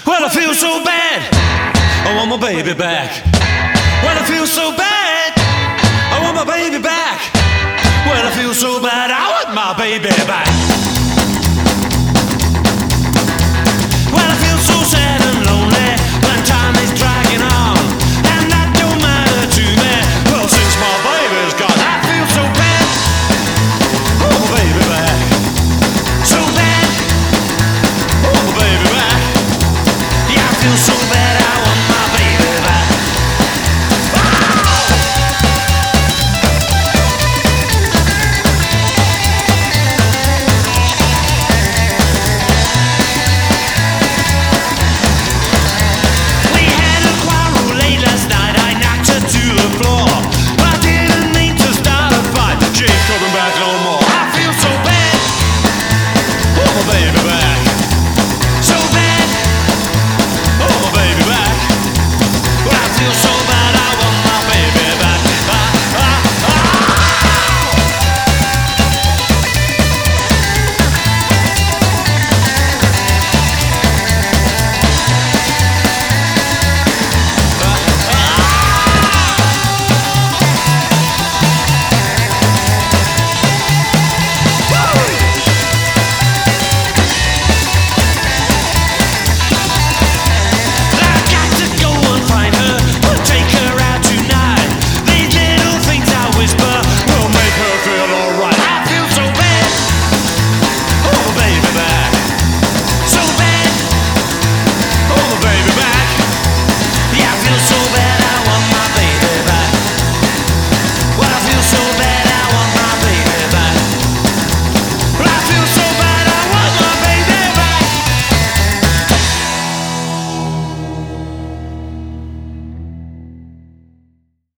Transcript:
Well, I feel so bad. I want my baby back. Well, I feel so bad. I want my baby back. Well, I feel so bad. I want my baby back.